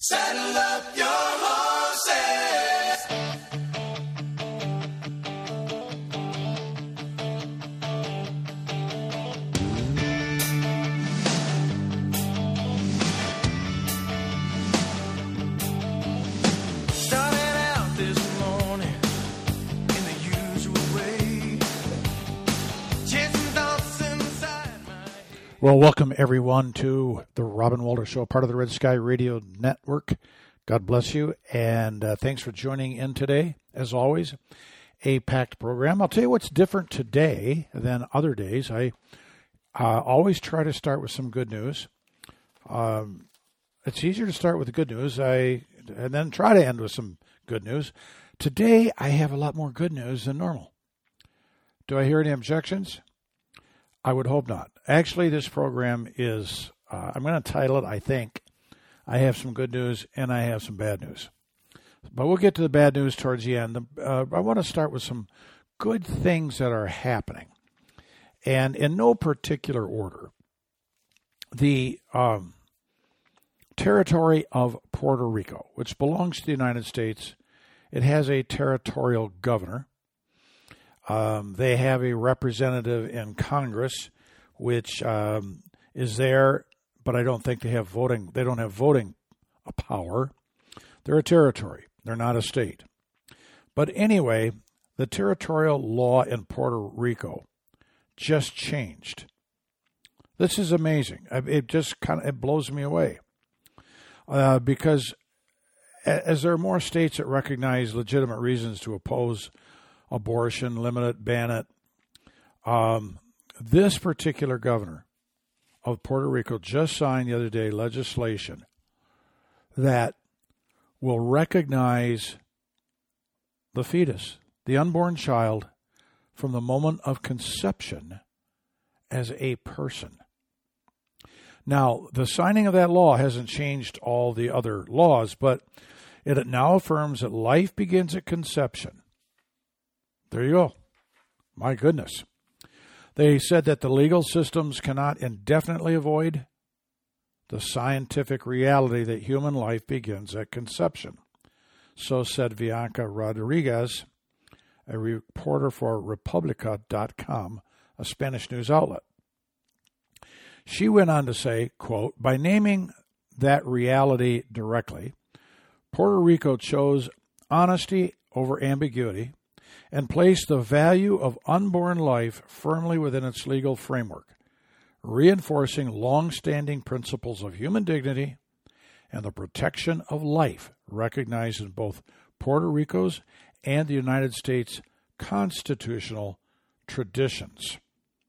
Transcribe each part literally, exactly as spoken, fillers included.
Saddle up your horses. Started out this morning in the usual way. Chasing thoughts inside my head. Well, welcome everyone to the Robin Walter Show, part of the Red Sky Radio Network. God bless you, and uh, thanks for joining in today. As always, a packed program. I'll tell you what's different today than other days. I uh, always try to start with some good news. Um, it's easier to start with the good news, I and then try to end with some good news. Today, I have a lot more good news than normal. Do I hear any objections? I would hope not. Actually, this program is, uh, I'm going to title it, I think, I have some good news and I have some bad news. But we'll get to the bad news towards the end. Uh, I want to start with some good things that are happening. And in no particular order, the um, territory of Puerto Rico, which belongs to the United States, it has a territorial governor. Um, they have a representative in Congress, which um, is there, but I don't think they have voting. They don't have voting power. They're a territory. They're not a state. But anyway, the territorial law in Puerto Rico just changed. This is amazing. It just kind of it blows me away uh, because as there are more states that recognize legitimate reasons to oppose abortion, limit it, ban it. Um, this particular governor of Puerto Rico just signed the other day legislation that will recognize the fetus, the unborn child, from the moment of conception as a person. Now, the signing of that law hasn't changed all the other laws, but it now affirms that life begins at conception. There you go. My goodness. They said that the legal systems cannot indefinitely avoid the scientific reality that human life begins at conception. So said Bianca Rodriguez, a reporter for Republica dot com, a Spanish news outlet. She went on to say, quote, by naming that reality directly, Puerto Rico chose honesty over ambiguity and placed the value of unborn life firmly within its legal framework, reinforcing long-standing principles of human dignity and the protection of life recognized in both Puerto Rico's and the United States constitutional traditions.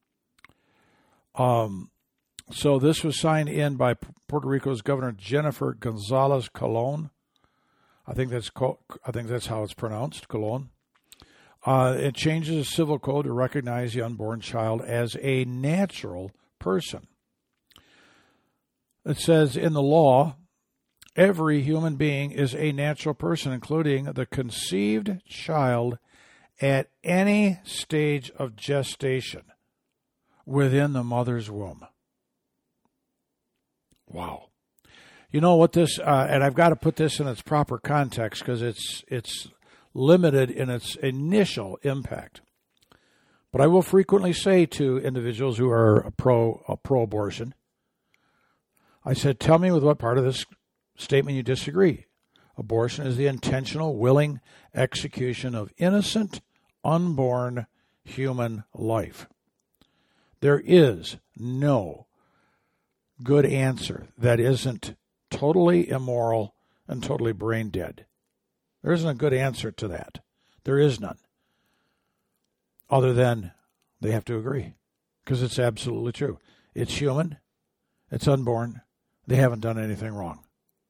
Um, so this was signed in by Puerto Rico's Governor Jennifer Gonzalez Colon. I think that's I think that's how it's pronounced, Colon. Uh, it changes the civil code to recognize the unborn child as a natural person. It says in the law, every human being is a natural person, including the conceived child at any stage of gestation within the mother's womb. Wow. You know what this, uh, and I've got to put this in its proper context because it's it's limited in its initial impact. But I will frequently say to individuals who are pro uh, pro-abortion, I said, tell me with what part of this statement you disagree. Abortion is the intentional, willing execution of innocent, unborn human life. There is no good answer that isn't totally immoral and totally brain dead. There isn't a good answer to that. There is none. Other than they have to agree. Because it's absolutely true. It's human. It's unborn. They haven't done anything wrong.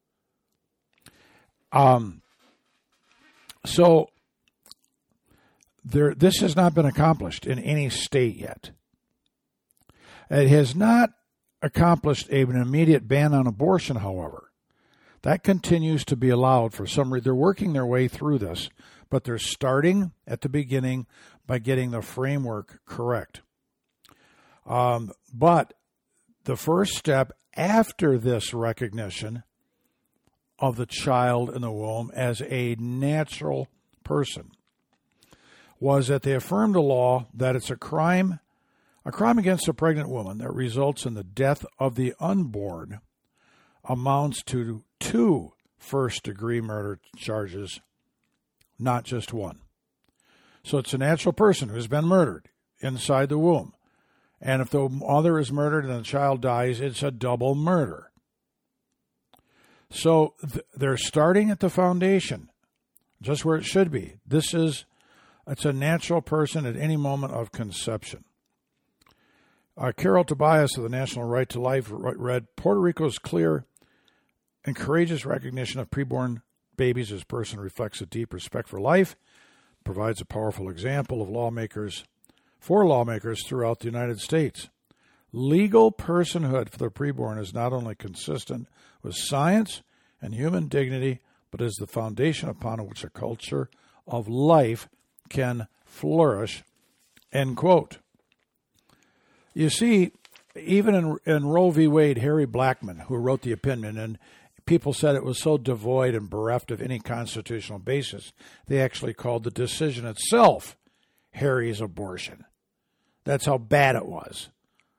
Um. So, there. This has not been accomplished in any state yet. It has not accomplished an immediate ban on abortion, however. That continues to be allowed for some reason. They're working their way through this, but they're starting at the beginning by getting the framework correct. Um, but the first step after this recognition of the child in the womb as a natural person was that they affirmed a law that it's a crime, a crime against a pregnant woman that results in the death of the unborn amounts to two first-degree murder charges, not just one. So it's a natural person who's been murdered inside the womb. And if the mother is murdered and the child dies, it's a double murder. So th- they're starting at the foundation, just where it should be. This is, it's a natural person at any moment of conception. Uh, Carol Tobias of the National Right to Life read, Puerto Rico's clear and courageous recognition of preborn babies as person reflects a deep respect for life, provides a powerful example of lawmakers, for lawmakers throughout the United States. Legal personhood for the preborn is not only consistent with science and human dignity, but is the foundation upon which a culture of life can flourish, end quote. You see, even in, in Roe v. Wade, Harry Blackmun, who wrote the opinion, and people said it was so devoid and bereft of any constitutional basis, they actually called the decision itself Harry's abortion. That's how bad it was.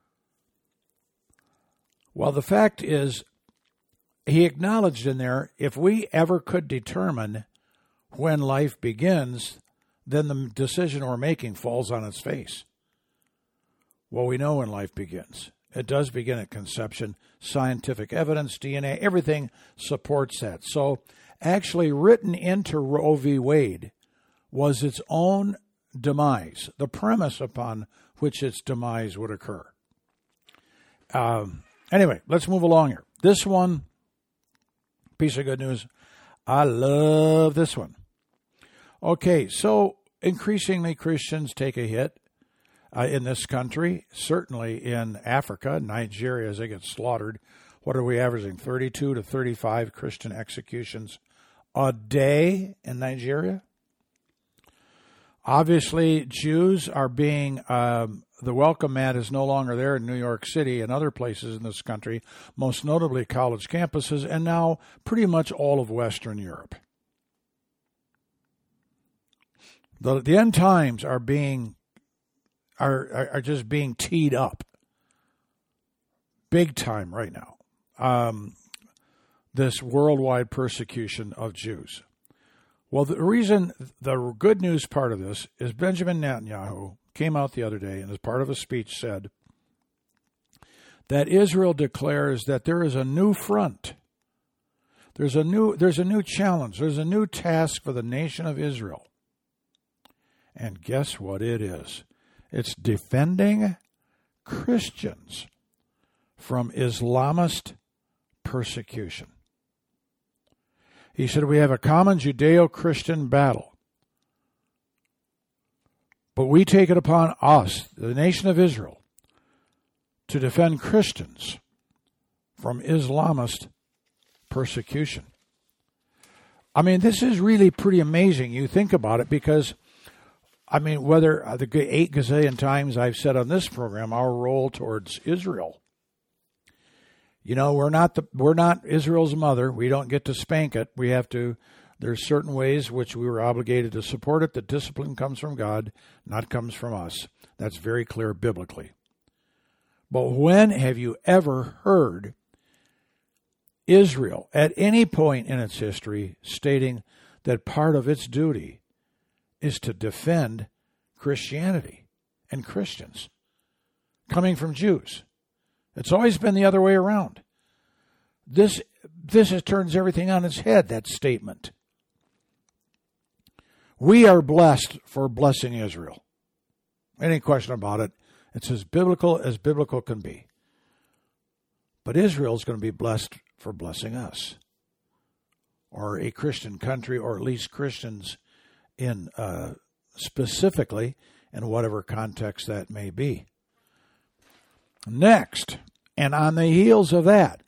Well, the fact is, he acknowledged in there, if we ever could determine when life begins, then the decision we're making falls on its face. Well, we know when life begins. It does begin at conception. Scientific evidence, D N A, everything supports that. So actually written into Roe v. Wade was its own demise, the premise upon which its demise would occur. Um, anyway, let's move along here. This one, piece of good news. I love this one. Okay, so increasingly Christians take a hit uh, in this country, certainly in Africa, Nigeria, as they get slaughtered. What are we averaging? thirty-two to thirty-five Christian executions a day in Nigeria? Obviously, Jews are being, um, the welcome mat is no longer there in New York City and other places in this country, most notably college campuses, and now pretty much all of Western Europe. The, the end times are being, are, are, are just being teed up. Big time right now. Um, this worldwide persecution of Jews. Well, the reason, the good news part of this is Benjamin Netanyahu came out the other day and as part of a speech said that Israel declares that there is a new front. There's a new, there's a new challenge. There's a new task for the nation of Israel. And guess what it is? It's defending Christians from Islamist persecution. He said, we have a common Judeo-Christian battle. But we take it upon us, the nation of Israel, to defend Christians from Islamist persecution. I mean, this is really pretty amazing. You think about it because, I mean, whether the eight gazillion times I've said on this program, our role towards Israel. You know, we're not the we're not Israel's mother. We don't get to spank it. We have to. There's certain ways which we were obligated to support it. The discipline comes from God, not comes from us. That's very clear biblically. But when have you ever heard Israel at any point in its history stating that part of its duty is to defend Christianity and Christians coming from Jews? It's always been the other way around. This this is, turns everything on its head, that statement. We are blessed for blessing Israel. Any question about it? It's as biblical as biblical can be. But Israel is going to be blessed for blessing us, or a Christian country, or at least Christians in uh, specifically in whatever context that may be. Next, and on the heels of that,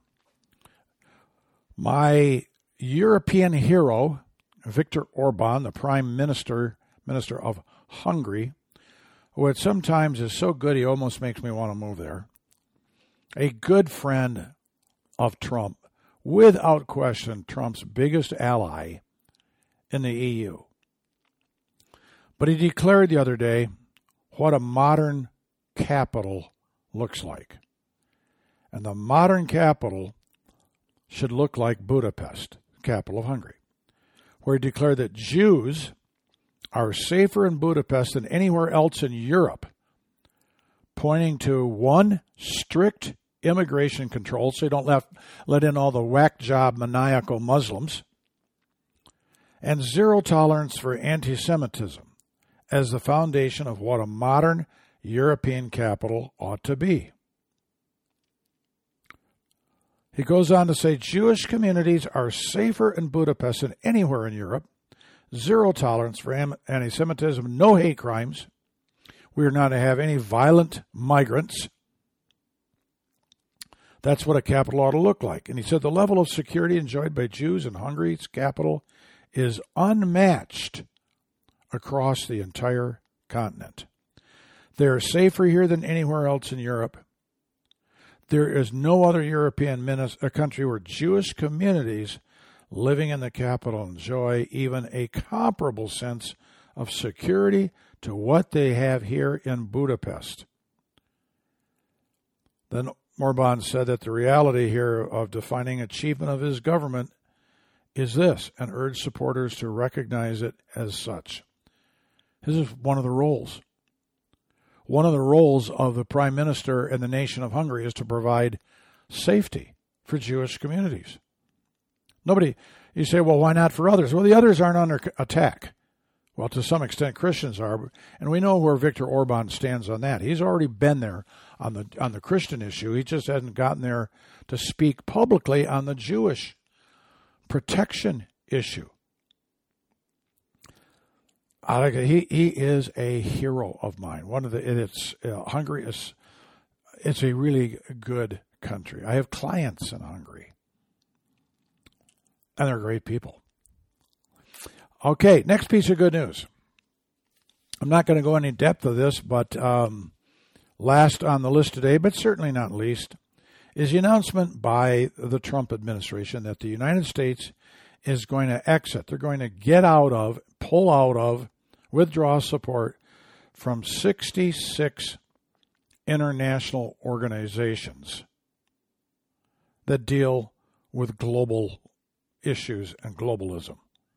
my European hero, Viktor Orban, the Prime Minister, Minister of Hungary, who at sometimes is so good he almost makes me want to move there, a good friend of Trump, without question, Trump's biggest ally in the E U. But he declared the other day what a modern capital looks like. And the modern capital should look like Budapest, capital of Hungary, where he declared that Jews are safer in Budapest than anywhere else in Europe, pointing to, one, strict immigration control, so you don't let, let in all the whack job maniacal Muslims, and zero tolerance for anti-Semitism as the foundation of what a modern European capital ought to be. He goes on to say Jewish communities are safer in Budapest than anywhere in Europe. Zero tolerance for anti-Semitism, no hate crimes. We are not to have any violent migrants. That's what a capital ought to look like. And he said the level of security enjoyed by Jews in Hungary's capital is unmatched across the entire continent. They are safer here than anywhere else in Europe. There is no other European country where Jewish communities living in the capital enjoy even a comparable sense of security to what they have here in Budapest. Then Orbán said that the reality here of defining achievement of his government is this, and urged supporters to recognize it as such. This is one of the roles. One of the roles of the Prime Minister and the nation of Hungary is to provide safety for Jewish communities. Nobody, you say, well, why not for others? Well, the others aren't under attack. Well, to some extent, Christians are, and we know where Viktor Orbán stands on that. He's already been there on the on the Christian issue. He just hasn't gotten there to speak publicly on the Jewish protection issue. I like it. He he is a hero of mine. One of the it's uh, Hungary is it's a really good country. I have clients in Hungary, and they're great people. Okay, next piece of good news. I'm not going to go any depth of this, but um, last on the list today, but certainly not least, is the announcement by the Trump administration that the United States is going to exit. They're going to get out of, pull out of, withdraw support from sixty-six international organizations that deal with global issues and globalism.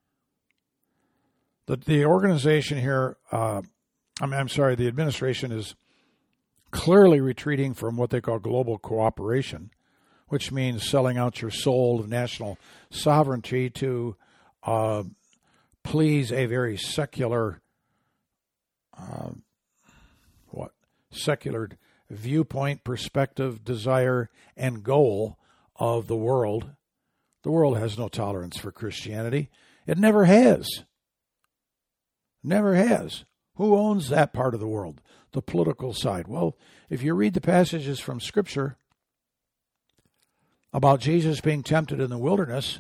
The, the organization here, uh, I mean, I'm sorry, the administration is clearly retreating from what they call global cooperation, which means selling out your soul to national sovereignty to uh, please a very secular, uh, what, secular viewpoint, perspective, desire, and goal of the world. The world has no tolerance for Christianity. It never has. Never has. Who owns that part of the world? The political side. Well, if you read the passages from Scripture about Jesus being tempted in the wilderness,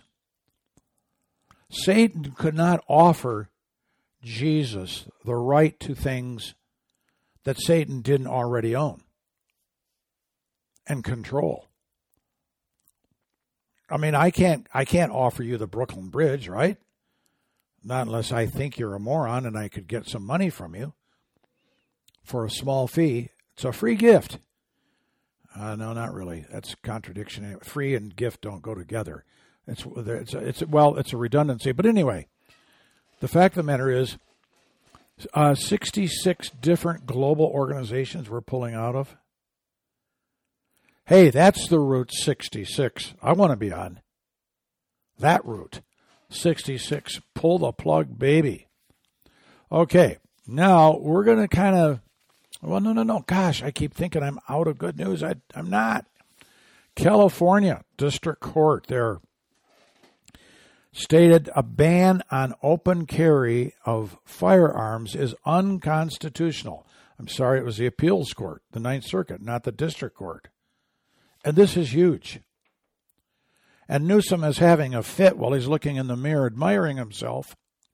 Satan could not offer Jesus the right to things that Satan didn't already own and control. I mean, I can't I can't offer you the Brooklyn Bridge, right? Not unless I think you're a moron and I could get some money from you for a small fee. It's a free gift. Uh, no, not really. That's a contradiction. Free and gift don't go together. It's it's it's well, it's a redundancy. But anyway, the fact of the matter is, uh, sixty-six different global organizations we're pulling out of. Hey, that's the route sixty-six. I want to be on that route. sixty-six. Pull the plug, baby. Okay, now we're going to kind of, well, no, no, no. Gosh, I keep thinking I'm out of good news. I, I'm not. California District Court there stated a ban on open carry of firearms is unconstitutional. I'm sorry, it was the appeals court, the Ninth Circuit, not the district court. And this is huge. And Newsom is having a fit while he's looking in the mirror, admiring himself.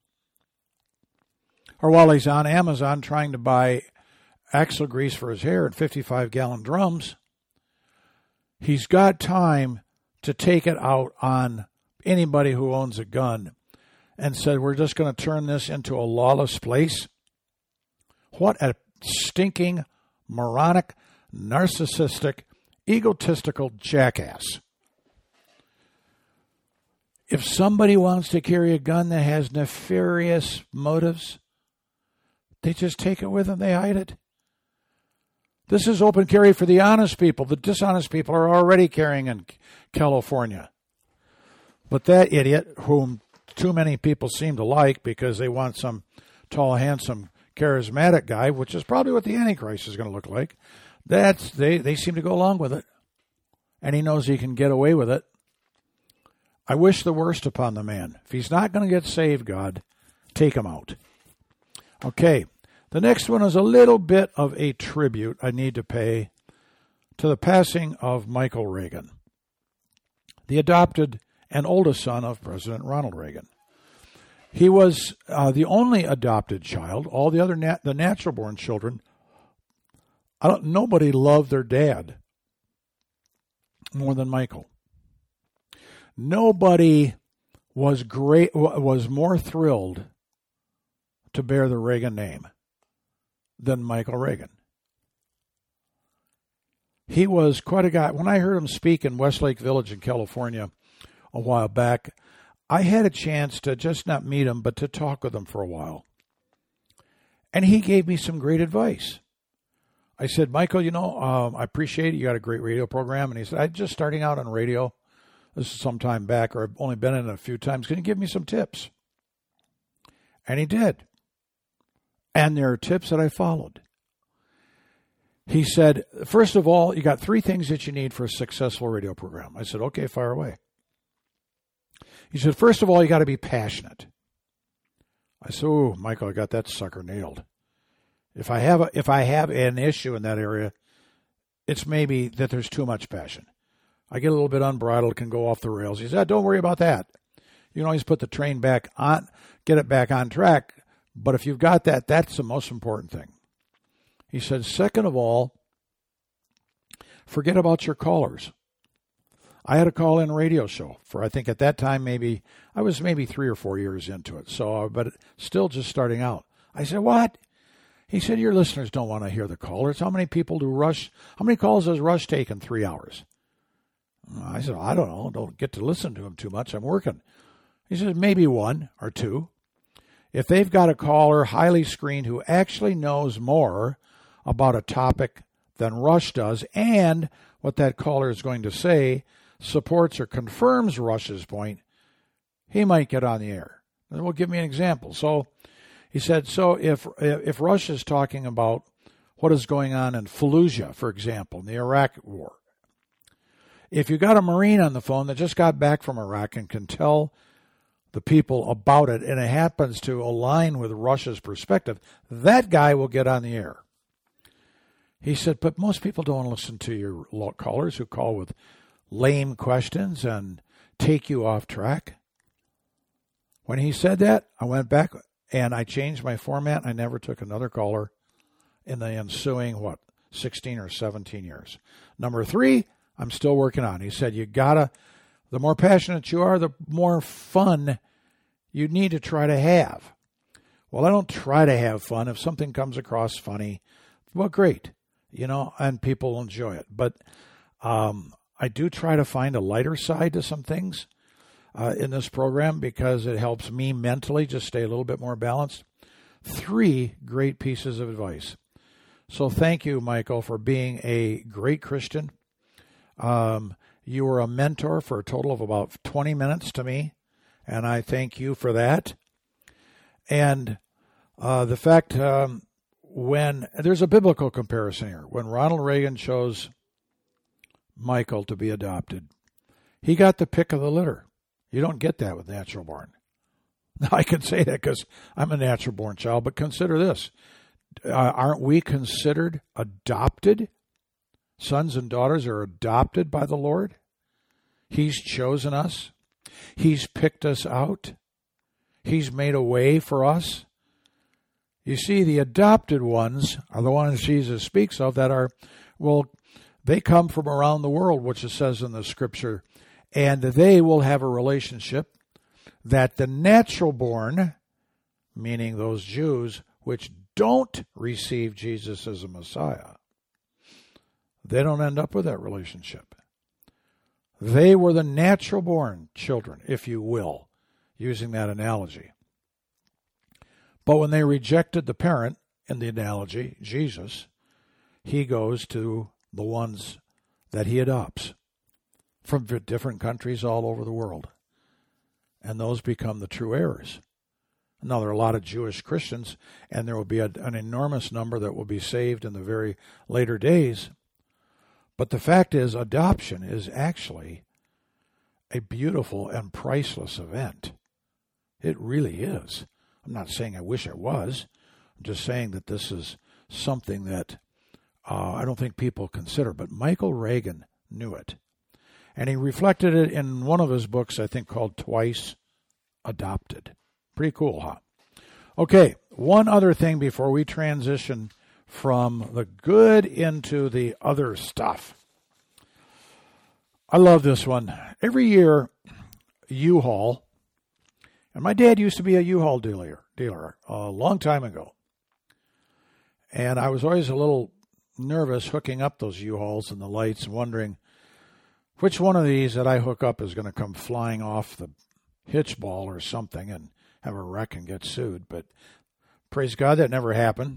Or while he's on Amazon trying to buy axle grease for his hair in fifty-five gallon drums. He's got time to take it out on anybody who owns a gun and said, we're just going to turn this into a lawless place. What a stinking, moronic, narcissistic, egotistical jackass. If somebody wants to carry a gun that has nefarious motives, they just take it with them, they hide it. This is open carry for the honest people. The dishonest people are already carrying in California. But that idiot, whom too many people seem to like because they want some tall, handsome, charismatic guy, which is probably what the Antichrist is going to look like, that's they, they seem to go along with it. And he knows he can get away with it. I wish the worst upon the man. If he's not going to get saved, God, take him out. Okay, the next one is a little bit of a tribute I need to pay to the passing of Michael Reagan, the adopted and oldest son of President Ronald Reagan. He was uh, the only adopted child. All the other nat- the natural-born children, I don't, nobody loved their dad more than Michael. Nobody was great was more thrilled to bear the Reagan name than Michael Reagan. He was quite a guy. When I heard him speak in Westlake Village in California a while back, I had a chance to just not meet him, but to talk with him for a while. And he gave me some great advice. I said, Michael, you know, um, I appreciate it. You got a great radio program. And he said, I'm just starting out on radio. This is some time back, or I've only been in it a few times. Can you give me some tips? And he did. And there are tips that I followed. He said, first of all, you got three things that you need for a successful radio program. I said, okay, fire away. He said, first of all, you got to be passionate. I said, oh, Michael, I got that sucker nailed. If I have a, if I have an issue in that area, it's maybe that there's too much passion. I get a little bit unbridled, can go off the rails. He said, don't worry about that. You can always put the train back on, get it back on track. But if you've got that, that's the most important thing. He said, second of all, forget about your callers. I had a call-in radio show for, I think at that time, maybe, I was maybe three or four years into it. So, but still just starting out. I said, what? He said, your listeners don't want to hear the callers. How many people do Rush, how many calls does Rush take in three hours? I said, I don't know. Don't get to listen to him too much. I'm working. He said, maybe one or two. If they've got a caller highly screened who actually knows more about a topic than Rush does, and what that caller is going to say supports or confirms Rush's point, he might get on the air. And we'll give me an example. So he said, so if if Rush is talking about what is going on in Fallujah, for example, in the Iraq war, if you got a Marine on the phone that just got back from Iraq and can tell the people about it, and it happens to align with Russia's perspective, that guy will get on the air. He said, but most people don't listen to your callers who call with lame questions and take you off track. When he said that, I went back and I changed my format. I never took another caller in the ensuing, what, sixteen or seventeen years. Number three, I'm still working on. He said, you gotta, the more passionate you are, the more fun you need to try to have. Well, I don't try to have fun. If something comes across funny, well, great, you know, and people enjoy it. But um, I do try to find a lighter side to some things uh, in this program because it helps me mentally just stay a little bit more balanced. Three great pieces of advice. So thank you, Michael, for being a great Christian. Um, you were a mentor for a total of about twenty minutes to me, and I thank you for that. And uh, the fact um, when there's a biblical comparison here, when Ronald Reagan chose Michael to be adopted, he got the pick of the litter. You don't get that with natural born. Now, I can say that because I'm a natural born child, but consider this. Uh, aren't we considered adopted? Sons and daughters are adopted by the Lord. He's chosen us. He's picked us out. He's made a way for us. You see, the adopted ones are the ones Jesus speaks of that are, well, they come from around the world, which it says in the scripture, And they will have a relationship that the natural born, meaning those Jews which don't receive Jesus as a Messiah, they don't end up with that relationship. They were the natural born children, if you will, using that analogy. But when they rejected the parent, in the analogy, Jesus, he goes to the ones that he adopts from different countries all over the world. And those become the true heirs. Now, there are a lot of Jewish Christians, and there will be a, an enormous number that will be saved in the very later days. But the fact is, adoption is actually a beautiful and priceless event. It really is. I'm not saying I wish it was. I'm just saying that this is something that uh, I don't think people consider. But Michael Reagan knew it. And he reflected it in one of his books, I think, called Twice Adopted. Pretty cool, huh? Okay, one other thing before we transition from the good into the other stuff. I love this one. Every year, U-Haul, and my dad used to be a U-Haul dealer, dealer a long time ago. And I was always a little nervous hooking up those U-Hauls and the lights and wondering which one of these that I hook up is going to come flying off the hitch ball or something and have a wreck and get sued. But praise God, that never happened.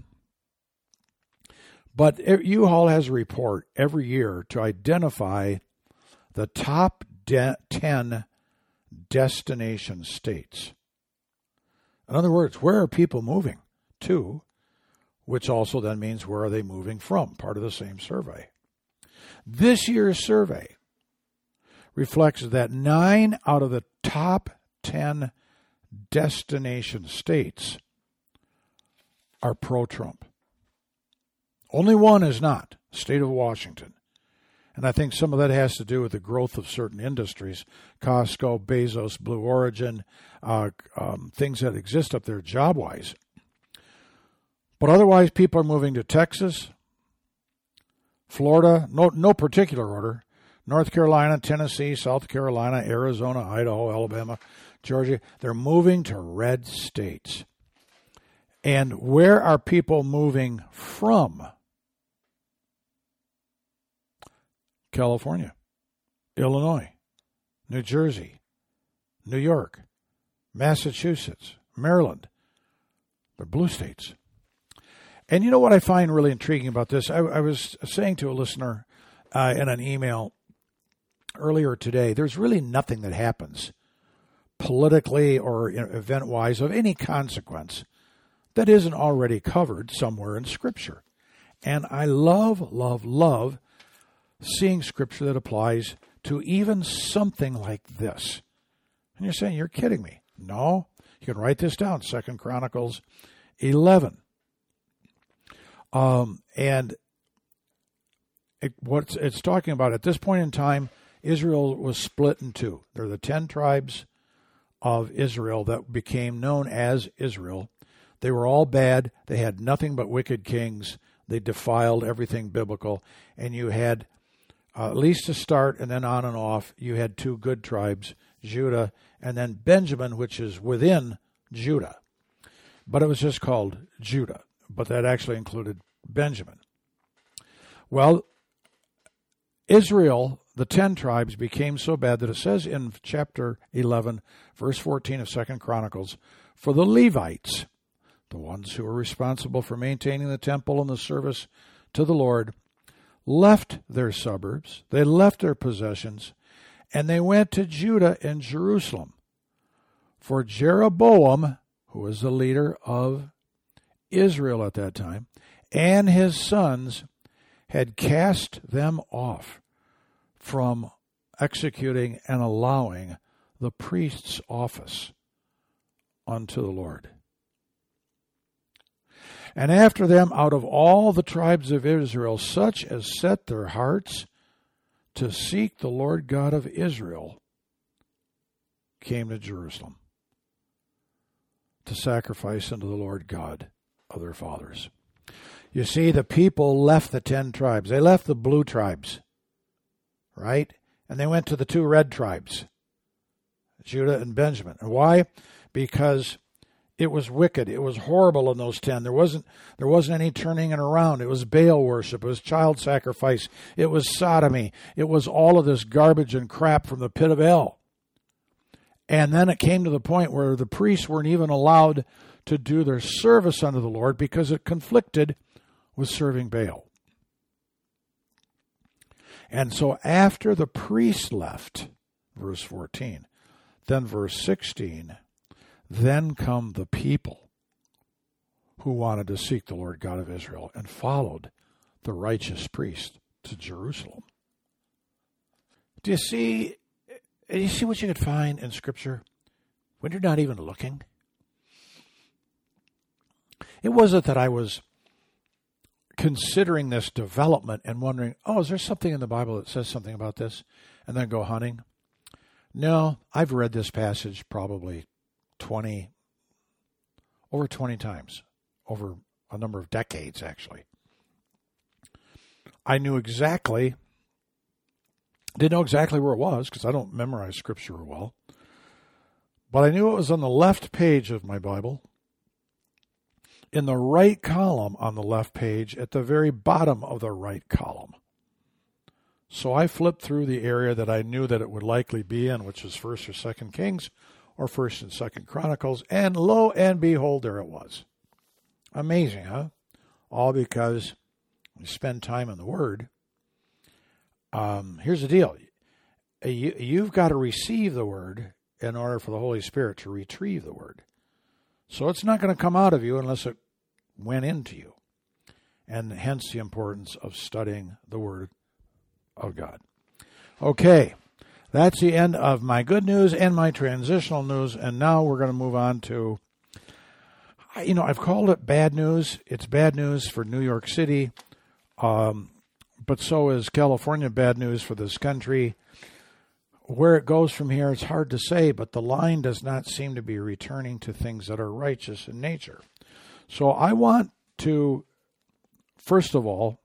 But U-Haul has a report every year to identify the top de- ten destination states. In other words, where are people moving to, which also then means where are they moving from, part of the same survey. This year's survey reflects that nine out of the top ten destination states are pro-Trump. Only one is not, state of Washington. And I think some of that has to do with the growth of certain industries, Costco, Bezos, Blue Origin, uh, um, things that exist up there job-wise. But otherwise, people are moving to Texas, Florida, no, no particular order, North Carolina, Tennessee, South Carolina, Arizona, Idaho, Alabama, Georgia. They're moving to red states. And where are people moving from? California, Illinois, New Jersey, New York, Massachusetts, Maryland. They're blue states. And you know what I find really intriguing about this? I, I was saying to a listener uh, in an email earlier today, there's really nothing that happens politically or event-wise of any consequence that isn't already covered somewhere in Scripture. And I love, love, love seeing Scripture that applies to even something like this. And you're saying, you're kidding me. No, you can write this down, Second Chronicles eleven. Um, and it, what it's talking about, at this point in time, Israel was split in two. There are the ten tribes of Israel that became known as Israel. They were all bad. They had nothing but wicked kings. They defiled everything biblical. And you had, uh, at least to start and then on and off, you had two good tribes, Judah and then Benjamin, which is within Judah. But it was just called Judah. But that actually included Benjamin. Well, Israel, the ten tribes, became so bad that it says in chapter eleven, verse fourteen of Second Chronicles, for the Levites, the ones who were responsible for maintaining the temple and the service to the Lord, left their suburbs, they left their possessions, and they went to Judah and Jerusalem. For Jeroboam, who was the leader of Israel at that time, and his sons had cast them off from executing and allowing the priest's office unto the Lord. And after them, out of all the tribes of Israel, such as set their hearts to seek the Lord God of Israel, came to Jerusalem to sacrifice unto the Lord God of their fathers. You see, the people left the ten tribes. They left the blue tribes, right? And they went to the two red tribes, Judah and Benjamin. And why? Because it was wicked. It was horrible in those ten. There wasn't there wasn't any turning it around. It was Baal worship. It was child sacrifice. It was sodomy. It was all of this garbage and crap from the pit of hell. And then it came to the point where the priests weren't even allowed to do their service unto the Lord because it conflicted with serving Baal. And so after the priests left, verse fourteen, then verse sixteen, then come the people who wanted to seek the Lord God of Israel and followed the righteous priest to Jerusalem. Do you see, do you see what you could find in Scripture when you're not even looking? It wasn't that I was considering this development and wondering, oh, is there something in the Bible that says something about this? And then go hunting. No, I've read this passage probably twenty, over twenty times, over a number of decades, actually. I knew exactly, didn't know exactly where it was because I don't memorize Scripture well, but I knew it was on the left page of my Bible, in the right column on the left page, at the very bottom of the right column. So I flipped through the area that I knew that it would likely be in, which is First or Second Kings, or First and Second Chronicles, and lo and behold, there it was. Amazing, huh? All because we spend time in the Word. Um, here's the deal. You, you've got to receive the Word in order for the Holy Spirit to retrieve the Word. So it's not going to come out of you unless it went into you. And hence the importance of studying the Word of God. Okay, that's the end of my good news and my transitional news. And now we're going to move on to, you know, I've called it bad news. It's bad news for New York City, um, but so is California bad news for this country. Where it goes from here, it's hard to say, but the line does not seem to be returning to things that are righteous in nature. So I want to, first of all,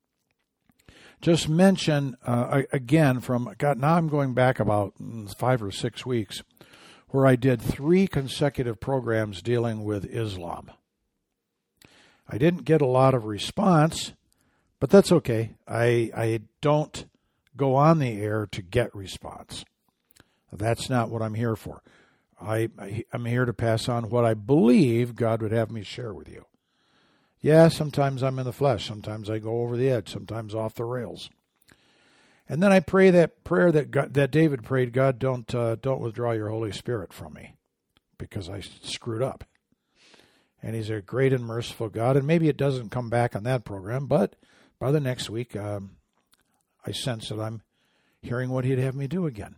just mention, uh, again, from, God, now I'm going back about five or six weeks, where I did three consecutive programs dealing with Islam. I didn't get a lot of response, but that's okay. I I don't go on the air to get response. That's not what I'm here for. I, I, I'm here to pass on what I believe God would have me share with you. Yeah, sometimes I'm in the flesh. Sometimes I go over the edge. Sometimes off the rails. And then I pray that prayer that God, that David prayed, God, don't uh, don't withdraw your Holy Spirit from me because I screwed up. And he's a great and merciful God. And maybe it doesn't come back on that program, but by the next week, um, I sense that I'm hearing what he'd have me do again.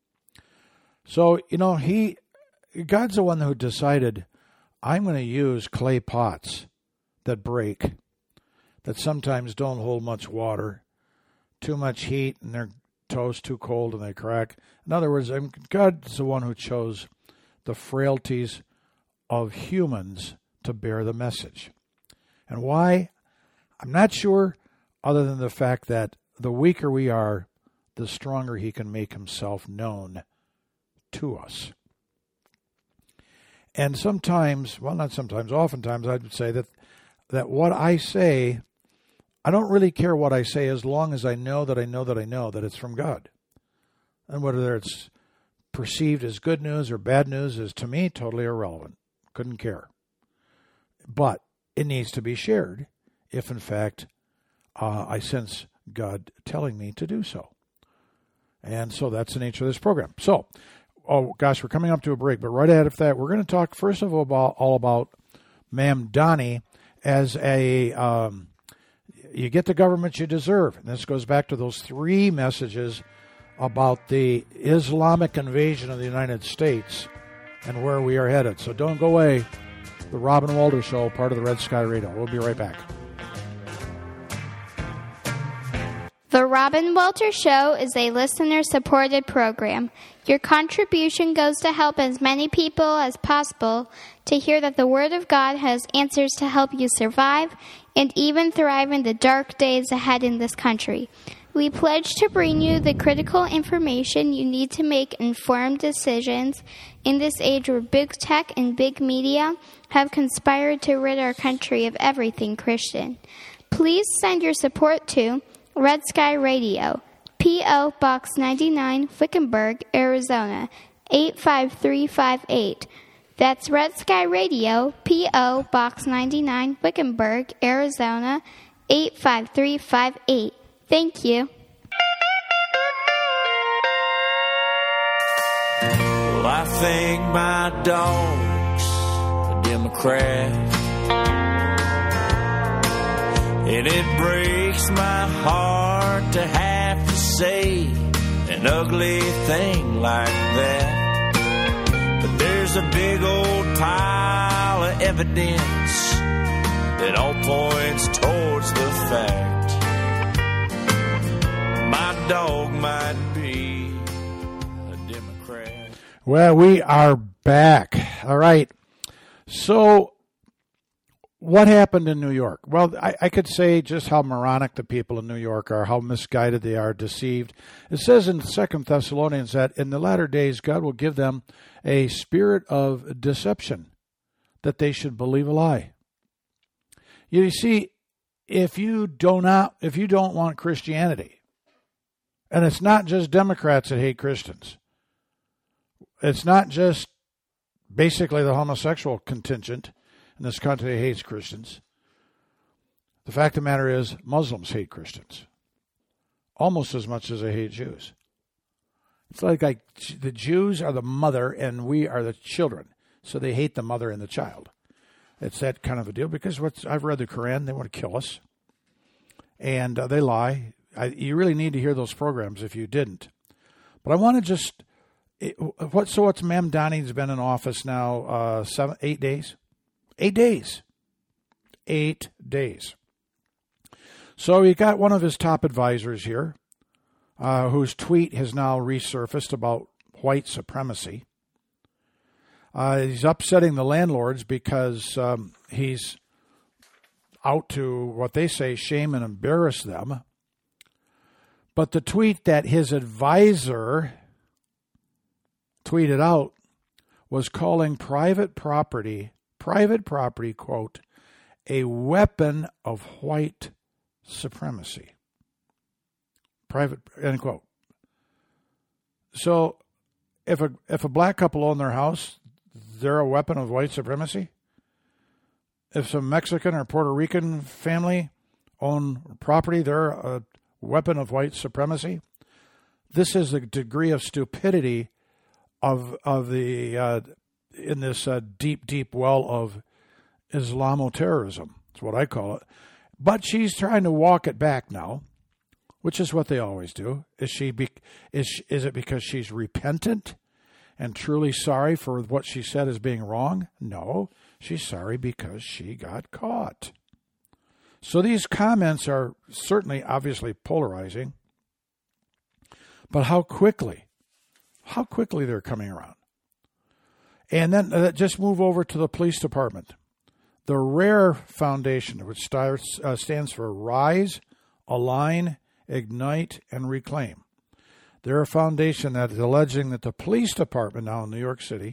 So, you know, he, God's the one who decided, I'm going to use clay pots that break, that sometimes don't hold much water, too much heat, and they're toast too cold and they crack. In other words, I'm, God's the one who chose the frailties of humans to bear the message. And why? I'm not sure, other than the fact that the weaker we are, the stronger he can make himself known to us. And sometimes, well, not sometimes, oftentimes I would say that that what I say, I don't really care what I say as long as I know that I know that I know that it's from God. And whether it's perceived as good news or bad news is, to me, totally irrelevant. Couldn't care. But it needs to be shared if, in fact, uh, I sense God telling me to do so. And so that's the nature of this program. So, oh gosh, we're coming up to a break, but right ahead of that, we're going to talk first of all about, all about Ma'am Donnie as a, um, you get the government you deserve. And this goes back to those three messages about the Islamic invasion of the United States and where we are headed. So don't go away. The Robin Walter Show, part of the Red Sky Radio. We'll be right back. The Robin Walter Show is a listener-supported program. Your contribution goes to help as many people as possible to hear that the Word of God has answers to help you survive and even thrive in the dark days ahead in this country. We pledge to bring you the critical information you need to make informed decisions in this age where big tech and big media have conspired to rid our country of everything Christian. Please send your support to Red Sky Radio, P O. Box ninety-nine, Wickenburg, Arizona, eight five three five eight. That's Red Sky Radio, P O. Box ninety-nine, Wickenburg, Arizona, eight five three five eight. Thank you. Well, I think my dog's a Democrat, and it breaks my heart to have to say an ugly thing like that. But there's a big old pile of evidence that all points towards the fact my dog might be a Democrat. Well, we are back. All right. So, what happened in New York? Well, I, I could say just how moronic the people in New York are, how misguided they are, deceived. It says in Second Thessalonians that in the latter days God will give them a spirit of deception, that they should believe a lie. You see, if you do not, if you don't want Christianity, and it's not just Democrats that hate Christians, it's not just basically the homosexual contingent in this country that hates Christians. The fact of the matter is, Muslims hate Christians almost as much as they hate Jews. It's like, like the Jews are the mother and we are the children, so they hate the mother and the child. It's that kind of a deal because what's, I've read the Quran, they want to kill us, and uh, they lie. I, you really need to hear those programs if you didn't. But I want to just, it, what? So what's Mamdani's been in office now, uh, seven, eight days? Eight days. Eight days. So you got one of his top advisors here, uh, whose tweet has now resurfaced about white supremacy. Uh, he's upsetting the landlords because um, he's out to, what they say, shame and embarrass them. But the tweet that his advisor tweeted out was calling private property, private property, quote, a weapon of white supremacy. Private, end quote. So if a if a black couple own their house, they're a weapon of white supremacy? If some Mexican or Puerto Rican family own property, they're a weapon of white supremacy? This is the degree of stupidity of of the uh, in this uh, deep, deep well of Islamoterrorism. That's what I call it. But she's trying to walk it back now, which is what they always do. Is she? Be, is she, is it because she's repentant and truly sorry for what she said as being wrong? No, she's sorry because she got caught. So these comments are certainly, obviously polarizing. But how quickly, how quickly they're coming around. And then uh, just move over to the police department. The RARE Foundation, which starts, uh, stands for Rise, Align, Ignite, and Reclaim. They're a foundation that is alleging that the police department now in New York City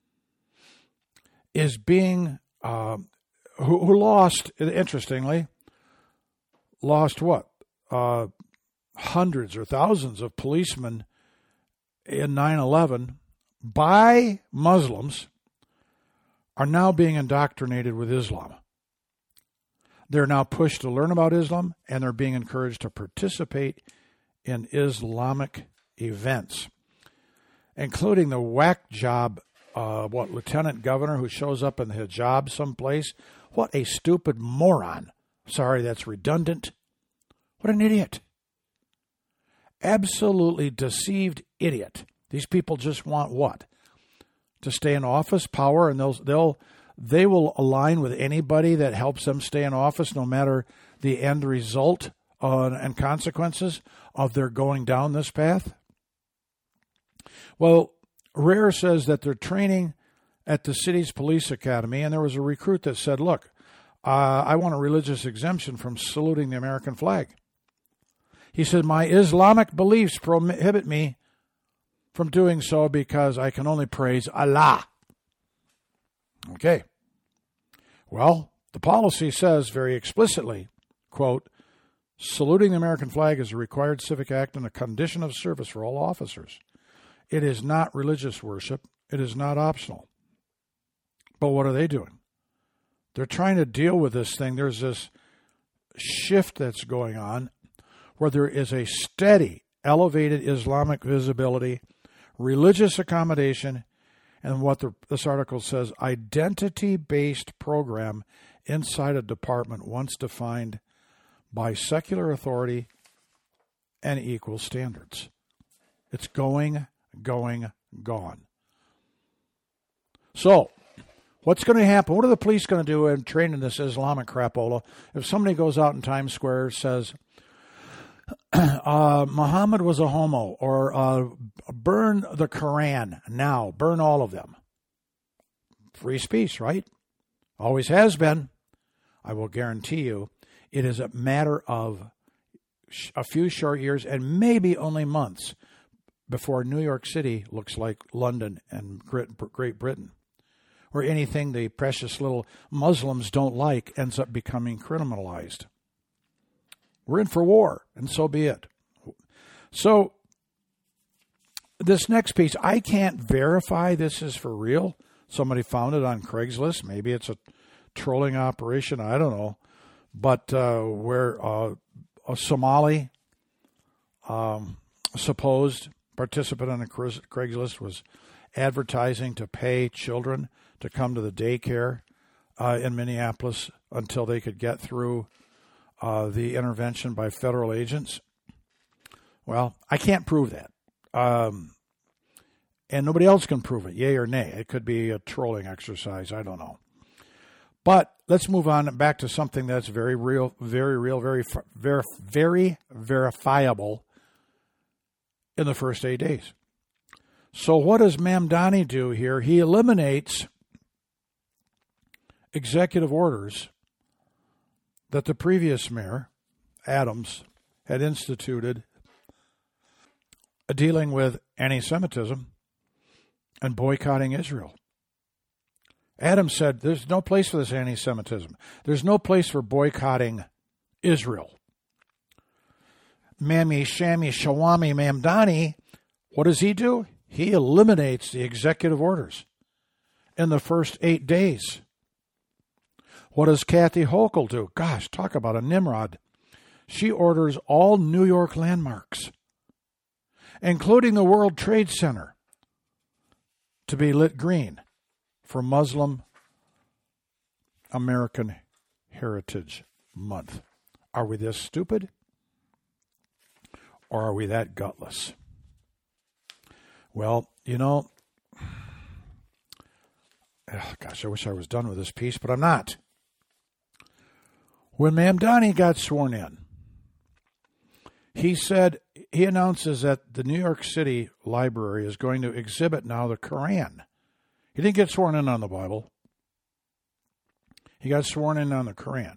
is being, uh, who, who lost, interestingly, lost what? Uh, hundreds or thousands of policemen in nine eleven by Muslims are now being indoctrinated with Islam. They're now pushed to learn about Islam, and they're being encouraged to participate in Islamic events, including the whack job, uh, what, lieutenant governor who shows up in the hijab someplace. What a stupid moron. Sorry, that's redundant. What an idiot. Absolutely deceived idiot. These people just want what? To stay in office, power, and they'll they'll they will align with anybody that helps them stay in office, no matter the end result uh, and consequences of their going down this path. Well, RARE says that they're training at the city's police academy, and there was a recruit that said, look, uh, I want a religious exemption from saluting the American flag. He said, my Islamic beliefs prohibit me from doing so because I can only praise Allah. Okay. Well, the policy says very explicitly, quote, saluting the American flag is a required civic act and a condition of service for all officers. It is not religious worship. It is not optional. But what are they doing? They're trying to deal with this thing. There's this shift that's going on where there is a steady, elevated Islamic visibility, religious accommodation, and what the, this article says, identity-based program inside a department once defined by secular authority and equal standards. It's going, going, gone. So, what's going to happen? What are the police going to do in training this Islamic crapola? If somebody goes out in Times Square, says, uh, Muhammad was a homo, or uh, burn the Quran now, burn all of them. Free speech, right? Always has been. I will guarantee you it is a matter of a few short years and maybe only months before New York City looks like London and Great Britain, where anything the precious little Muslims don't like ends up becoming criminalized. We're in for war, and so be it. So, this next piece, I can't verify this is for real. Somebody found it on Craigslist. Maybe it's a trolling operation. I don't know. But uh, where uh, a Somali um, supposed participant on a Craigslist was advertising to pay children to come to the daycare uh, in Minneapolis until they could get through uh, the intervention by federal agents. Well, I can't prove that. Um, and nobody else can prove it, yay or nay. It could be a trolling exercise. I don't know. But let's move on back to something that's very real, very real, very, very, very verifiable in the first eight days. So what does Mamdani do here? He eliminates executive orders that the previous mayor, Adams, had instituted dealing with anti-Semitism and boycotting Israel. Adams said there's no place for this anti-Semitism. There's no place for boycotting Israel. Mammy Shammy Shawami Mamdani, what does he do? He eliminates the executive orders in the first eight days. What does Kathy Hochul do? Gosh, talk about a Nimrod. She orders all New York landmarks, including the World Trade Center, to be lit green for Muslim American Heritage Month. Are we this stupid? Or are we that gutless? Well, you know, oh gosh, I wish I was done with this piece, but I'm not. When Mamdani got sworn in, he said, he announces that the New York City Library is going to exhibit now the Quran. He didn't get sworn in on the Bible. He got sworn in on the Quran.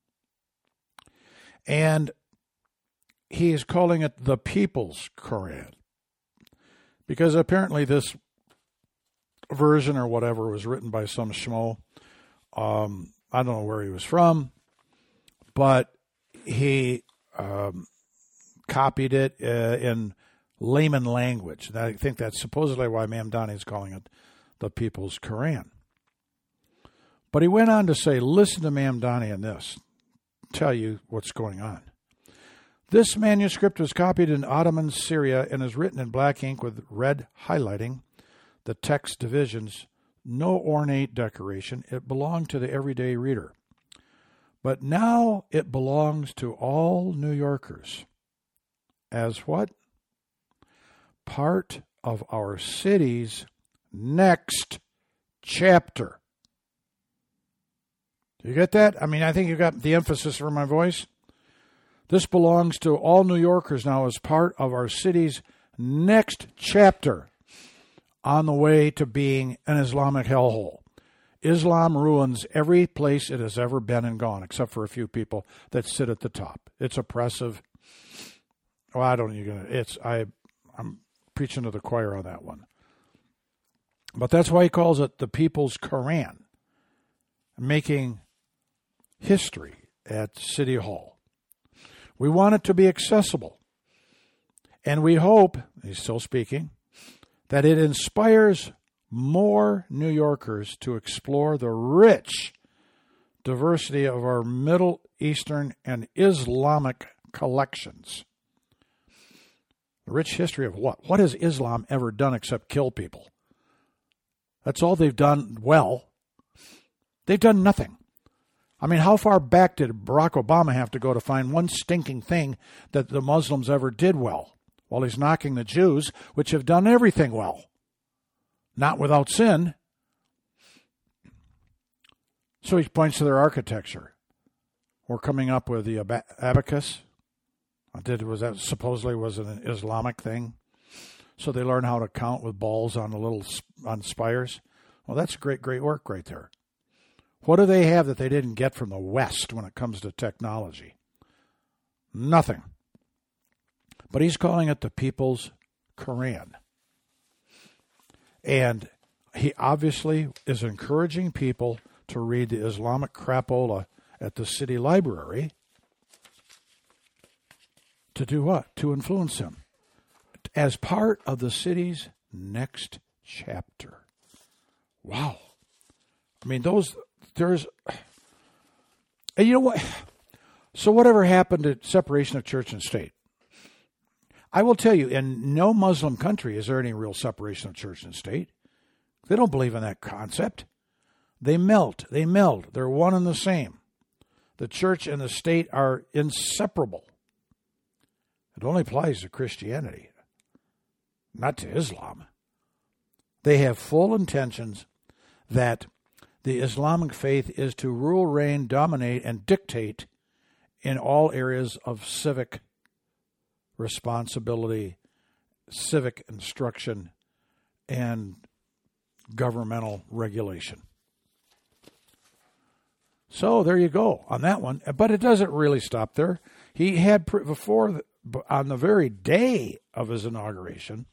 And he is calling it the People's Quran. Because apparently this version or whatever was written by some schmo. Um, I don't know where he was from, but he um, copied it uh, in layman language. And I think that's supposedly why Mamdani is calling it the People's Quran. But he went on to say, listen to Mamdani in this, tell you what's going on. This manuscript was copied in Ottoman Syria and is written in black ink with red highlighting the text divisions, no ornate decoration. It belonged to the everyday reader. But now it belongs to all New Yorkers as what? Part of our city's next chapter. Do you get that? I mean, I think you got the emphasis from my voice. This belongs to all New Yorkers now as part of our city's next chapter on the way to being an Islamic hellhole. Islam ruins every place it has ever been and gone, except for a few people that sit at the top. It's oppressive. well, I don't even, it's, I, I'm preaching to the choir on that one. But that's why he calls it the People's Koran, making history at City Hall. We want it to be accessible. And we hope, he's still speaking, that it inspires more New Yorkers to explore the rich diversity of our Middle Eastern and Islamic collections. The rich history of what? What has Islam ever done except kill people? That's all they've done well. They've done nothing. I mean, how far back did Barack Obama have to go to find one stinking thing that the Muslims ever did well? While he's knocking the Jews, which have done everything well. Not without sin. So he points to their architecture. We're coming up with the ab- abacus. Did was that supposedly was an Islamic thing? So they learn how to count with balls on the little on spires. Well, that's great, great work right there. What do they have that they didn't get from the West when it comes to technology? Nothing. But he's calling it the People's Koran. And he obviously is encouraging people to read the Islamic crapola at the city library. To do what? To influence him. As part of the city's next chapter. Wow. I mean, those, there's, and you know what? So whatever happened to separation of church and state? I will tell you, in no Muslim country is there any real separation of church and state. They don't believe in that concept. They melt. They meld. They're one and the same. The church and the state are inseparable. It only applies to Christianity, not to Islam. They have full intentions that the Islamic faith is to rule, reign, dominate, and dictate in all areas of civic responsibility, civic instruction, and governmental regulation. So there you go on that one. But it doesn't really stop there. He had before, on the very day of his inauguration,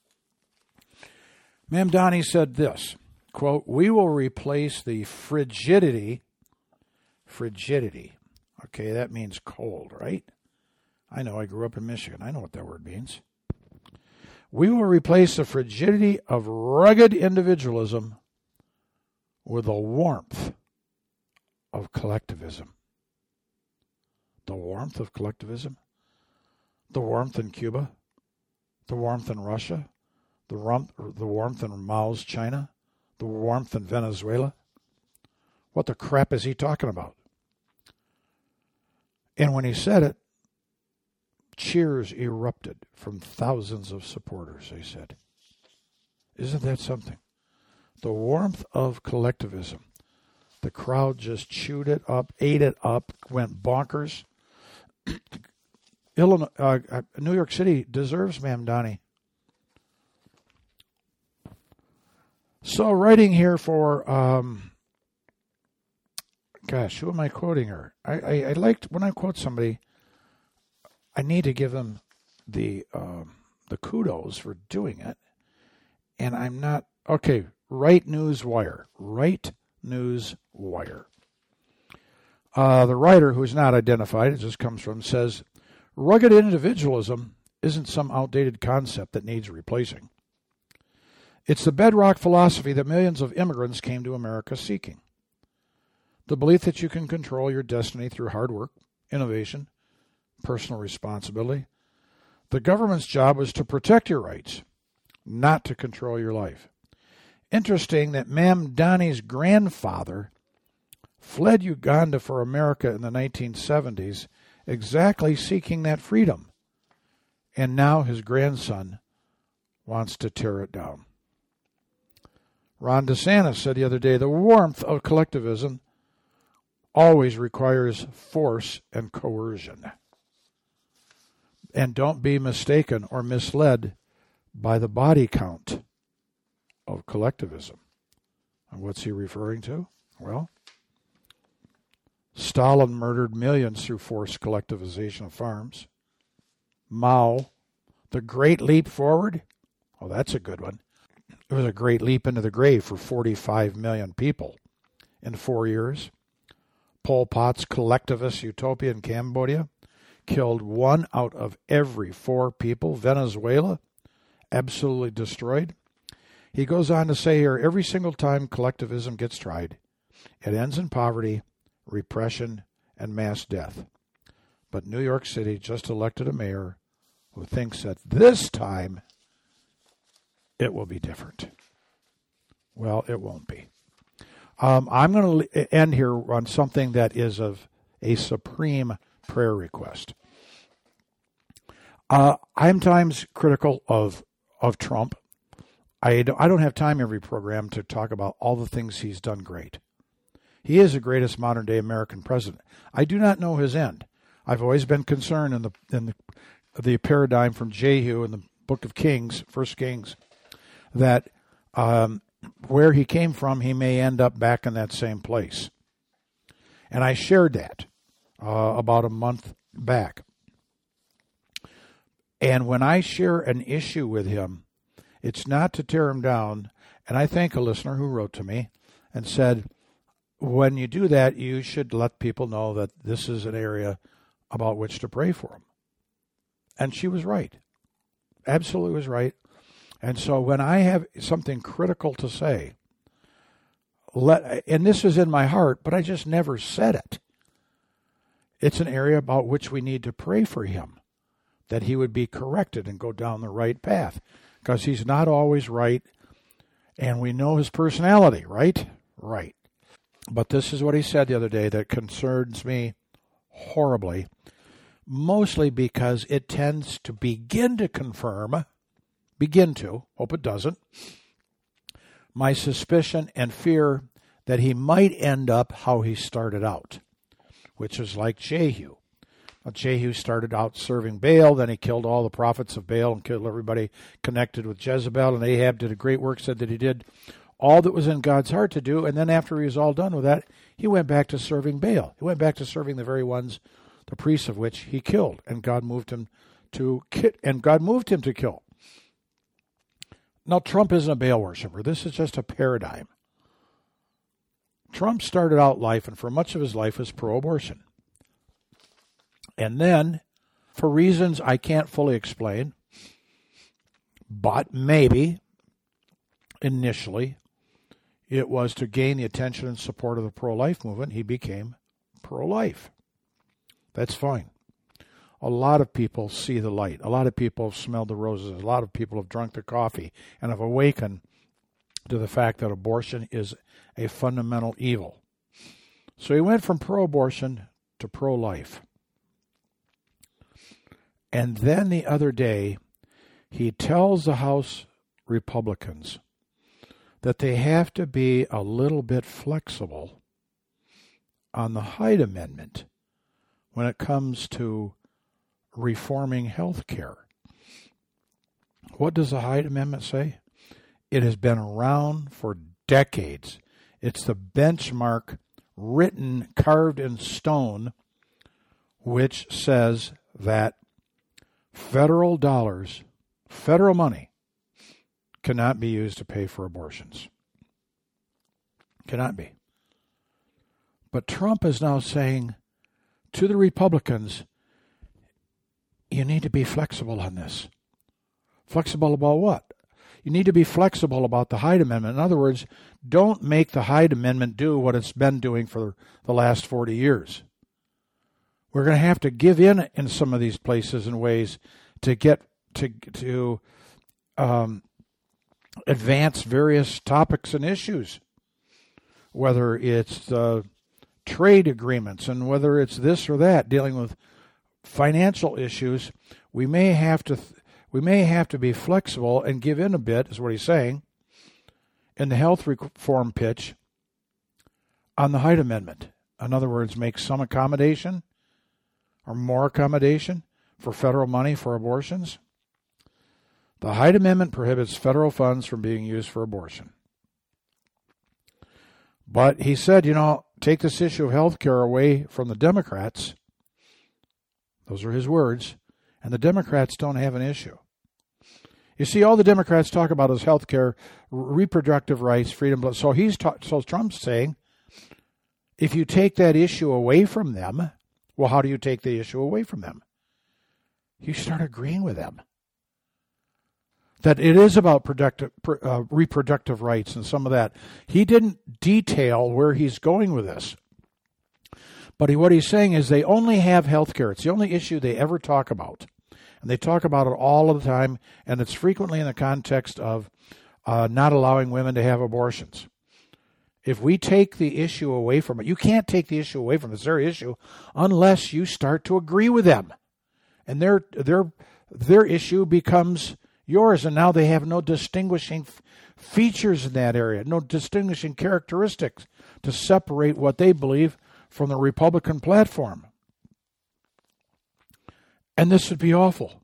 Mamdani said this, quote, "We will replace the frigidity, frigidity, okay, that means cold, right? I know, I grew up in Michigan. I know what that word means. We will replace the frigidity of rugged individualism with the warmth of collectivism." The warmth of collectivism? The warmth in Cuba? The warmth in Russia? The warmth, the warmth in Mao's China? The warmth in Venezuela? What the crap is he talking about? And when he said it, cheers erupted from thousands of supporters, they said. Isn't that something? The warmth of collectivism. The crowd just chewed it up, ate it up, went bonkers. Illinois, uh, New York City deserves Mamdani. So writing here for, um, gosh, who am I quoting her? I, I, I liked, when I quote somebody, I need to give them the um, the kudos for doing it. And I'm not, okay, Right News Wire. Right News Wire. Uh, the writer, who's not identified, it just comes from, says, rugged individualism isn't some outdated concept that needs replacing. It's the bedrock philosophy that millions of immigrants came to America seeking. The belief that you can control your destiny through hard work, innovation, personal responsibility. The government's job was to protect your rights, not to control your life. Interesting that Mamdani's grandfather fled Uganda for America in the nineteen seventies, exactly seeking that freedom. And now his grandson wants to tear it down. Ron DeSantis said the other day, the warmth of collectivism always requires force and coercion. And don't be mistaken or misled by the body count of collectivism. And what's he referring to? Well, Stalin murdered millions through forced collectivization of farms. Mao, the Great Leap Forward. Oh, that's a good one. It was a great leap into the grave for forty-five million people in four years. Pol Pot's collectivist utopia in Cambodia killed one out of every four people. Venezuela, absolutely destroyed. He goes on to say here, every single time collectivism gets tried, it ends in poverty, repression, and mass death. But New York City just elected a mayor who thinks that this time it will be different. Well, it won't be. Um, I'm going to end here on something that is of a supreme prayer request. Uh, I'm times critical of of Trump. I don't, I don't have time every program to talk about all the things he's done great. He is the greatest modern-day American president. I do not know his end. I've always been concerned in the in the, the paradigm from Jehu in the Book of Kings, First Kings, that um, where he came from, he may end up back in that same place. And I shared that uh, about a month back. And when I share an issue with him, it's not to tear him down. And I thank a listener who wrote to me and said, when you do that, you should let people know that this is an area about which to pray for him. And she was right. Absolutely was right. And so when I have something critical to say, let and this is in my heart, but I just never said it. It's an area about which we need to pray for him, that he would be corrected and go down the right path, because he's not always right, and we know his personality, right? Right. But this is what he said the other day that concerns me horribly, mostly because it tends to begin to confirm, begin to, hope it doesn't, my suspicion and fear that he might end up how he started out, which is like Jehu. Now, Jehu started out serving Baal, then he killed all the prophets of Baal and killed everybody connected with Jezebel, and Ahab did a great work, said that he did all that was in God's heart to do, and then after he was all done with that, he went back to serving Baal. He went back to serving the very ones, the priests of which he killed, and God moved him to ki- and God moved him to kill. Now, Trump isn't a Baal worshiper. This is just a paradigm. Trump started out life, and for much of his life, was pro-abortion. And then, for reasons I can't fully explain, but maybe, initially, it was to gain the attention and support of the pro-life movement, he became pro-life. That's fine. A lot of people see the light. A lot of people have smelled the roses. A lot of people have drunk the coffee and have awakened to the fact that abortion is a fundamental evil. So he went from pro-abortion to pro-life. And then the other day, he tells the House Republicans that they have to be a little bit flexible on the Hyde Amendment when it comes to reforming health care. What does the Hyde Amendment say? It has been around for decades. It's the benchmark written, carved in stone, which says that federal dollars, federal money, cannot be used to pay for abortions. Cannot be. But Trump is now saying to the Republicans, you need to be flexible on this. Flexible about what? You need to be flexible about the Hyde Amendment. In other words, don't make the Hyde Amendment do what it's been doing for the last forty years. We're going to have to give in in some of these places and ways to get to to um, advance various topics and issues, whether it's uh, trade agreements and whether it's this or that, dealing with financial issues. We may have to we may have to be flexible and give in a bit, is what he's saying, in the health reform pitch on the Hyde Amendment. In other words, make some accommodation or more accommodation for federal money for abortions. The Hyde Amendment prohibits federal funds from being used for abortion. But he said, you know, take this issue of health care away from the Democrats. Those are his words. And the Democrats don't have an issue. You see, all the Democrats talk about is health care, reproductive rights, freedom. So he's ta- so Trump's saying, if you take that issue away from them, well, how do you take the issue away from them? You start agreeing with them. That it is about productive, uh, reproductive rights and some of that. He didn't detail where he's going with this. But he, what he's saying is they only have health care. It's the only issue they ever talk about. And they talk about it all of the time, and it's frequently in the context of uh, not allowing women to have abortions. If we take the issue away from it, you can't take the issue away from it. It's their issue unless you start to agree with them. And their their their issue becomes yours, and now they have no distinguishing f- features in that area, no distinguishing characteristics to separate what they believe from the Republican platform. And this would be awful.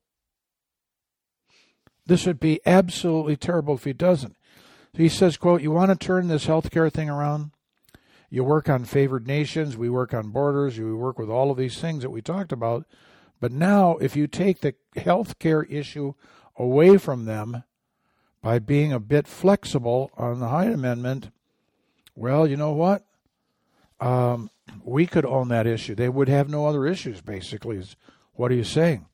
This would be absolutely terrible if he doesn't. He says, quote, you want to turn this healthcare thing around? You work on favored nations, we work on borders, we work with all of these things that we talked about. But now, if you take the healthcare issue away from them by being a bit flexible on the Hyde Amendment, well, you know what? Um, we could own that issue. They would have no other issues, basically, is what are you saying?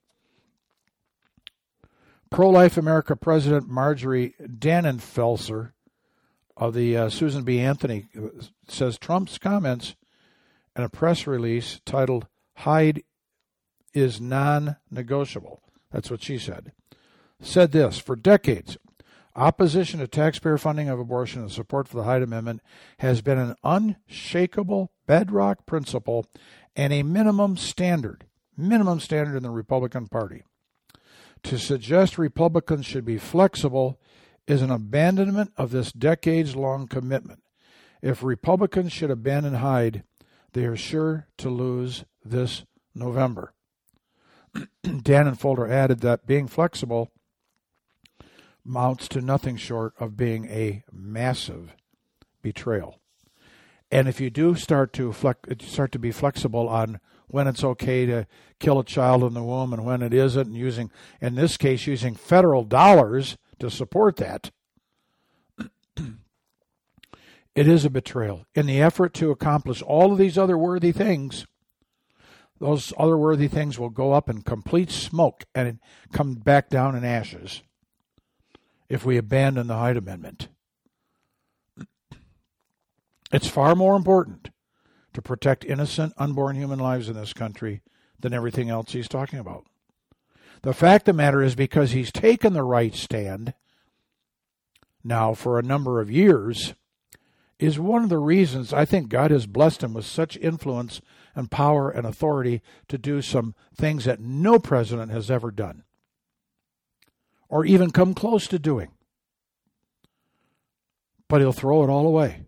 Pro-Life America President Marjorie Dannenfelser of the uh, Susan B. Anthony says Trump's comments in a press release titled Hyde is non-negotiable. That's what she said. Said this, for decades, opposition to taxpayer funding of abortion and support for the Hyde Amendment has been an unshakable bedrock principle and a minimum standard, minimum standard in the Republican Party. To suggest Republicans should be flexible is an abandonment of this decades-long commitment. If Republicans should abandon Hyde, they are sure to lose this November. Dannenfelser added that being flexible amounts to nothing short of being a massive betrayal. And if you do start to flex, start to be flexible on when it's okay to kill a child in the womb and when it isn't, and using, in this case, using federal dollars to support that, it is a betrayal. In the effort to accomplish all of these other worthy things, those other worthy things will go up in complete smoke and come back down in ashes if we abandon the Hyde Amendment. It's far more important to protect innocent, unborn human lives in this country than everything else he's talking about. The fact of the matter is, because he's taken the right stand now for a number of years, is one of the reasons I think God has blessed him with such influence and power and authority to do some things that no president has ever done or even come close to doing. But he'll throw it all away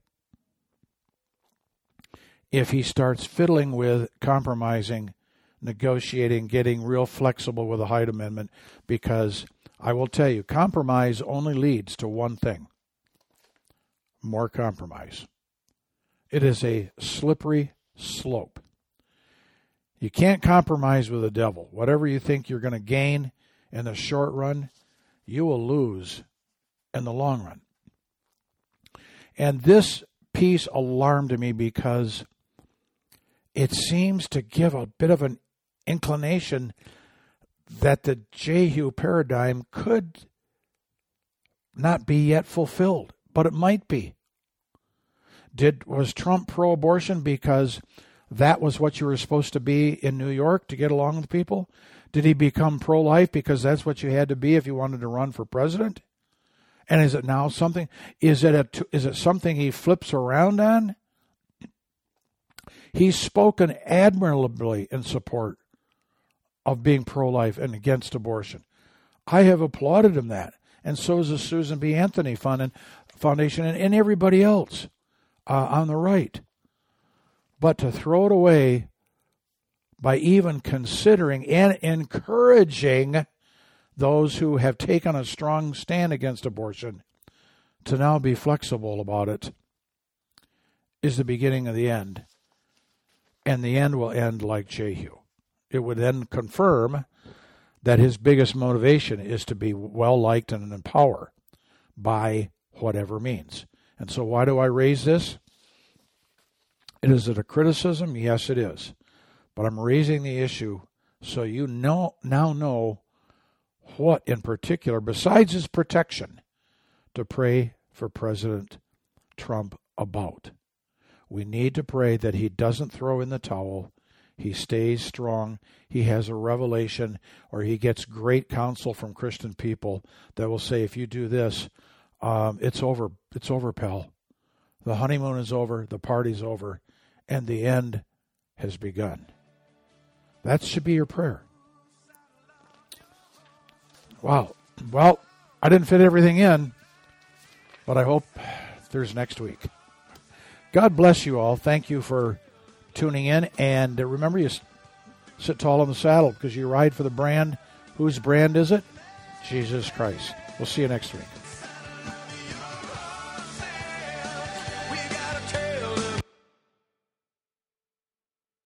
if he starts fiddling with, compromising, negotiating, getting real flexible with the Hyde Amendment, because I will tell you, compromise only leads to one thing: more compromise. It is a slippery slope. You can't compromise with the devil. Whatever you think you're going to gain in the short run, you will lose in the long run. And this piece alarmed me because it seems to give a bit of an inclination that the Jehu paradigm could not be yet fulfilled, but it might be. Did was Trump pro-abortion because that was what you were supposed to be in New York to get along with people? Did he become pro-life because that's what you had to be if you wanted to run for president? And is it now something? Is it a, is it something he flips around on? He's spoken admirably in support of being pro-life and against abortion. I have applauded him that, and so is the Susan B. Anthony Fund and Foundation and, and everybody else uh, on the right. But to throw it away by even considering and encouraging those who have taken a strong stand against abortion to now be flexible about it is the beginning of the end. And the end will end like Jehu. It would then confirm that his biggest motivation is to be well-liked and in power by whatever means. And so why do I raise this? Is it a criticism? Yes, it is. But I'm raising the issue so you know now know what in particular, besides his protection, to pray for President Trump about. We need to pray that he doesn't throw in the towel. He stays strong. He has a revelation, or he gets great counsel from Christian people that will say, if you do this, um, it's over. It's over, pal. The honeymoon is over. The party's over. And the end has begun. That should be your prayer. Wow. Well, I didn't fit everything in, but I hope there's next week. God bless you all. Thank you for tuning in. And remember, you sit tall in the saddle because you ride for the brand. Whose brand is it? Jesus Christ. We'll see you next week.